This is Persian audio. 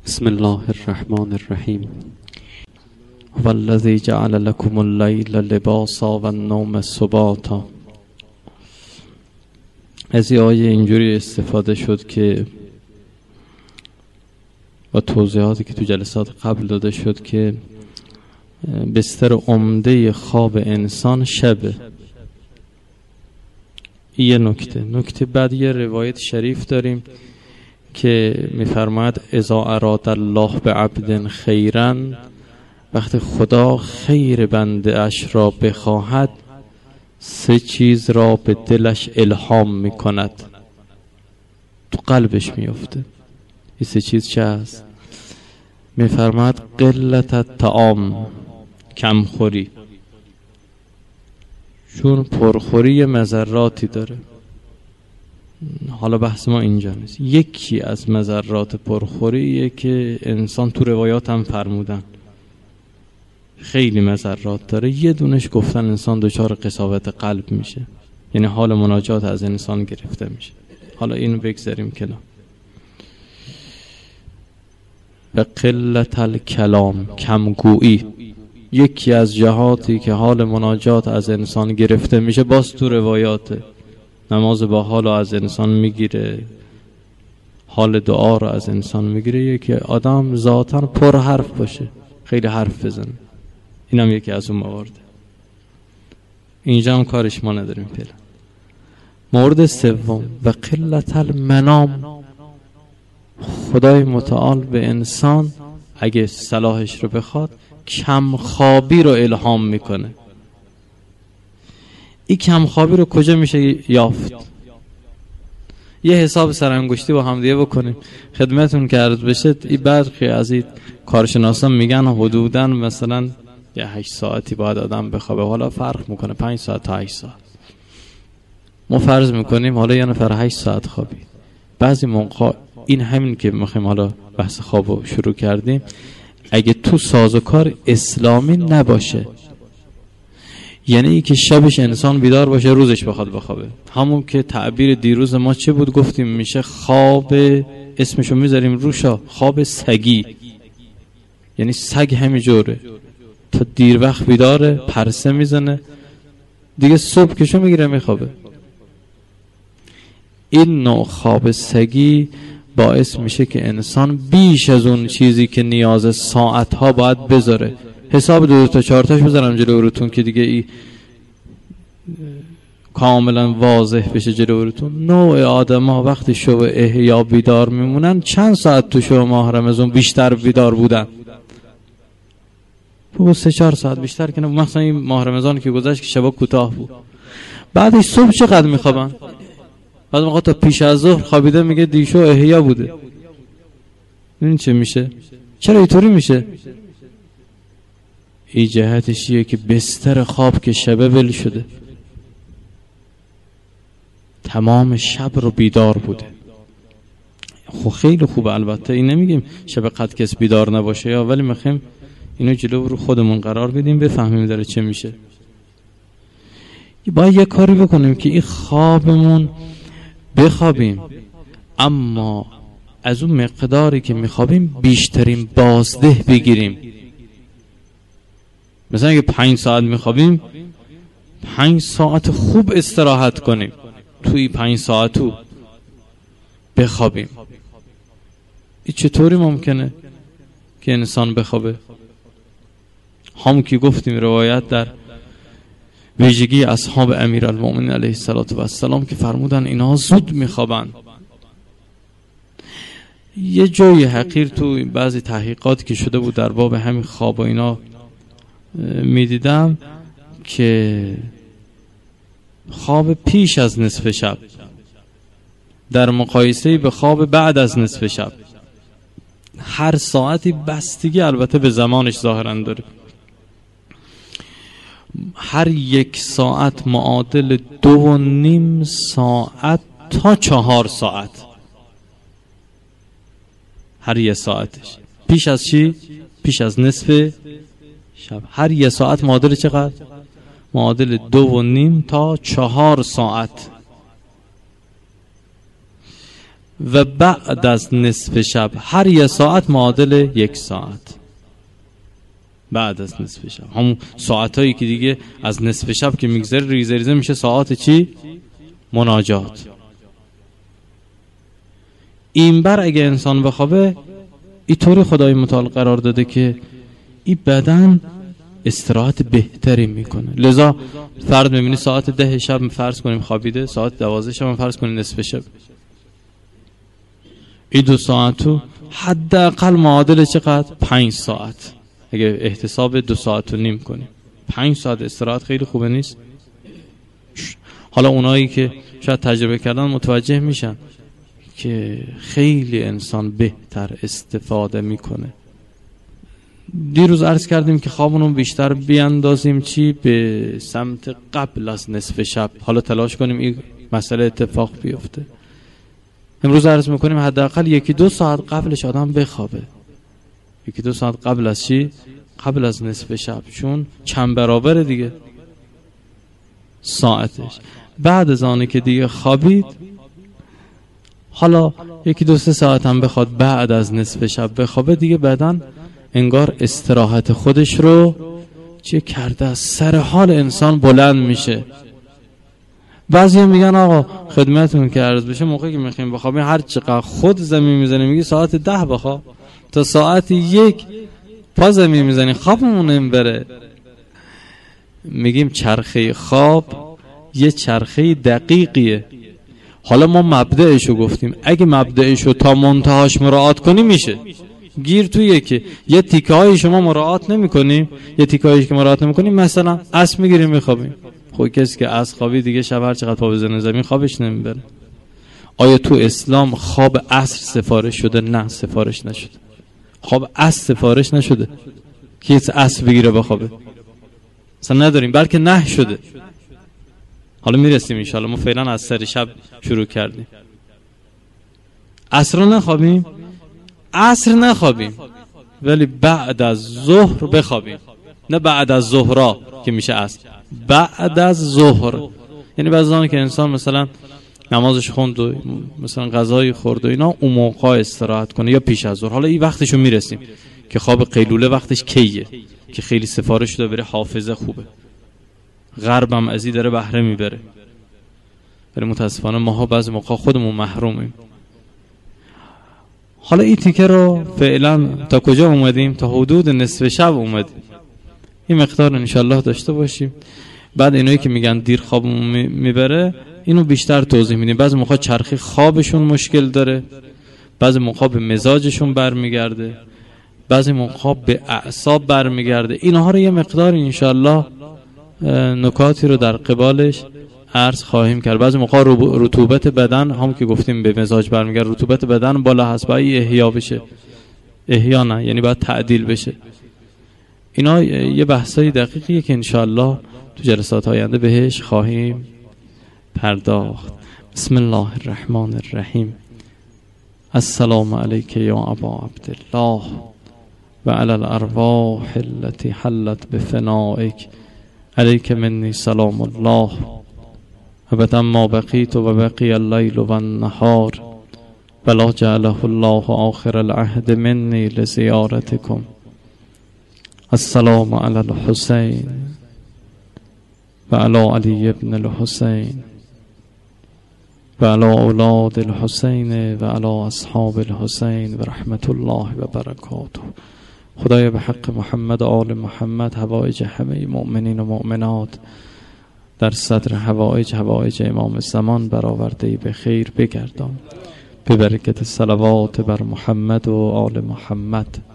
بسم الله الرحمن الرحیم. والذی جعل لكم الليل لباسا و النوم سباتا. از این آیه اینجوری استفاده شد که با توضیحاتی که تو جلسات قبل داده شد که بستر عمده خواب انسان شبه. یه نکته بعد یه روایت شریف داریم که میفرماید اذا اراد الله بعبد خیرا، وقتی خدا خیر بنده اش را بخواهد 3 چیز را به دلش الهام میکند، تو قلبش میفته. این 3 چیز چه هست؟ میفرماید قلت الطعام، کمخوری، چون پرخوری مضراتی داره. حالا بحث ما اینجا نیست. یکی از مضرات پرخوریه که انسان تو روایات هم فرمودن خیلی مضرات داره. یه دونش گفتن انسان دچار قساوت قلب میشه، یعنی حال مناجات از انسان گرفته میشه. حالا اینو بگذاریم کنار. به قلت الکلام، کمگویی، یکی از جهاتی که حال مناجات از انسان گرفته میشه. باز تو روایاته نماز با حال از انسان میگیره، حال دعا رو از انسان میگیره. یکی آدم ذاتاً پر حرف باشه، خیلی حرف بزنه، اینم یکی از اون موارد. اینجا هم کارش ما نداریم فعلا. مورد سوم و قلت المنام، خدای متعال به انسان اگه صلاحش رو بخواد کم خوابی رو الهام میکنه. این کم خوابی رو کجا میشه یافت؟ یه حساب سرانگشتی با هم دیگه بکنیم خدمتون که عرض بشه. این برخی از این کارشناسان میگن حدوداً مثلا یه 8 ساعتی باید آدم بخوابه. حالا فرق میکنه 5 ساعت تا 8 ساعت. ما فرض میکنیم حالا یه نفر 8 ساعت خوابی. بعضی موقع این همین که میخوایم حالا بحث خوابو شروع کردیم، اگه تو سازوکار اسلامی نباشه، یعنی ای که شبش انسان بیدار باشه روزش بخواد بخوابه، همون که تعبیر دیروز ما چه بود؟ گفتیم میشه خواب، اسمشو میذاریم روشا، خواب سگی. یعنی سگ همینجوره تا دیر وقت بیداره، پرسه میزنه، دیگه صبح کشو میگیره میخوابه. این نوع خواب سگی باعث میشه که انسان بیش از اون چیزی که نیاز ساعتها باید بذاره، حساب 2 تا 4 تاش بذارم جلو روتون که دیگه ای کاملا واضح بشه جلو روتون. نوع آدم ها وقتی شب احیا بیدار میمونن چند ساعت تو شب ماه رمضان بیشتر بیدار بودن؟ بگو 3-4 ساعت بیشتر که نه. مثلا این ماه رمضان که گذشت که شبا کوتاه بود، بعدش صبح چقدر میخوابن؟ بعد موقع تا پیش از ظهر خوابیده میگه دیشو احیا بوده. این چه میشه؟ چرا اینطوری میشه؟ این جهتشیه که بستر خواب که شبه ول شده، تمام شب رو بیدار بوده. خب خیلی خوبه، البته این نمیگیم شب قد کس بیدار نباشه یا، ولی میخوایم اینو جلو رو خودمون قرار بدیم بفهمیم داره چه میشه. باید یه کاری بکنیم که این خوابمون بخوابیم، اما از اون مقداری که میخوابیم بیشترین بازده بگیریم. مثلا اگه 5 ساعت میخوابیم 5 ساعت خوب استراحت کنیم، توی 5 ساعتو بخوابیم. این چطوری ممکنه که انسان بخوابه؟ همون که گفتیم روایت در ویژگی اصحاب امیرالمومنین علیه السلام که فرمودن اینا زود میخوابن. یه جای حقیر تو بعضی تحقیقات که شده بود در باب همین خواب و اینا میدیدم که خواب پیش از نصف شب در مقایسه به خواب بعد از نصف شب، هر ساعتی بستگی البته به زمانش ظاهرا داره. هر 1 ساعت معادل 2.5 ساعت تا 4 ساعت. هر 1 ساعتش پیش از چی؟ پیش از نصف شب. هر 1 ساعت معادل چقدر؟ معادل 2.5 تا 4 ساعت. و بعد از نصف شب هر 1 ساعت معادل 1 ساعت. بعد از نصف شب همون ساعتایی که دیگه از نصف شب که میگذره ریزه ریزه میشه ساعت چی؟ مناجات. این بر اگه انسان بخوابه اینطوری خدای متعال قرار داده که این بدن استراحت بهتری میکنه. لذا فرد میبینی ساعت 10 شب فرض کنیم خوابیده، ساعت 12 شب فرض کنیم نصف شب، این 2 ساعتو حداقل معادل چقدر؟ 5 ساعت. اگه احتساب 2 ساعت و نیم کنیم 5 ساعت استراحت خیلی خوبه نیست؟ حالا اونایی که شاید تجربه کردن متوجه میشن که خیلی انسان بهتر استفاده میکنه. دیروز عرض کردیم که خوابونو بیشتر بیاندازیم چی؟ به سمت قبل از نصف شب. حالا تلاش کنیم این مسئله اتفاق بیفته. امروز عرض میکنیم حداقل 1-2 ساعت قبلش آدم بخوابه. 1-2 ساعت قبل از چی؟ قبل از نصف شب، چون چند برابر دیگه ساعتش. بعد از آنه که دیگه خوابید، حالا 1-2-3 ساعت هم بخواد بعد از نصف شب بخوابه، دیگه بدن انگار استراحت خودش رو چه کرده، از سر حال انسان بلند میشه. بعضی هم میگن آقا خدمتون که عرض بشه موقعی که میخوایم بخوابیم هر چقدر خود زمین میزنیم، میگی ساعت 10 بخواب، تا ساعت 1 پا زمین میزنی خوابمون نمیبره. میگیم چرخه خواب یه چرخه دقیقیه. حالا ما مبدأشو گفتیم، اگه مبدأشو تا منتهاش مراعات کنی میشه. گیر تویه که یه تیکه های شما مراعات نمی کنیم، یه تیکه هایی که مراعات نمی کنیم، مثلا عصر میگیریم میخوابیم. خب کسی که عصر خوابی دیگه شب هر چقدر پا بزنه زمین خوابش نمیبره. آیا تو اسلام خواب عصر سفارش شده؟ نه، سفارش نشده. خواب عصر سفارش نشده که عصر بگیره بخوابه، اصلا نداریم، بلکه نهی شده. حالا میرسیم انشاءالله. ما فعلا از سر شب شروع کردیم. عصر نخوابیم، عصر نخوابیم، ولی بعد از ظهر بخوابیم. نه بعد از ظهرا که میشه عصر، بعد از ظهر. یعنی بعضی که انسان مثلا نمازش خوند و مثلا غذای خورد و اینا، اون موقع استراحت کنه یا پیش از ظهر. حالا این وقتشو میرسیم که خواب قیلوله وقتش کیه، که خیلی سفارش داره بره، حافظه خوبه، غربم ازی داره بهره میبره. ولی متاسفانه ماها بعضی موقع خودمون محرومیم. حالا این تیکه رو فعلا تا کجا اومدیم؟ تا حدود نصف شب اومدیم. این مقدار انشالله داشته باشیم. بعد اینایی که میگن دیر خوابمون میبره، اینو بیشتر توضیح میدیم. بعضی موقع چرخی خوابشون مشکل داره، بعضی موقع به مزاجشون برمیگرده، بعضی موقع به اعصاب برمیگرده. اینها رو یه مقدار انشالله نکاتی رو در قبالش عرض خواهیم کرد. بعضی موقع رطوبت بدن هم که گفتیم به مزاج برمیگرده، رطوبت بدن بالا هست، باید احیا بشه. احیا نه، یعنی باید تعدیل بشه. اینا یه بحثای دقیقیه که انشالله تو جلسات آینده بهش خواهیم پرداخت. بسم الله الرحمن الرحیم. السلام علیک یا ابا عبدالله و علی الارواح التي حلت بفنائک، علیک منی سلام الله ابدا ما بقیت و بقی اللیل و النهار ولا جعله الله آخر العهد منی لزیارتکم. السلام علی الحسین و علی علی ابن الحسین و علی اولاد الحسین و علی اصحاب الحسین و رحمت الله و برکاته. خدای به حق محمد و آل محمد حوائج همه مؤمنین و مؤمنات در صدر حوائج امام زمان برآورده به خیر بگردان. به برکت صلوات بر محمد و آل محمد.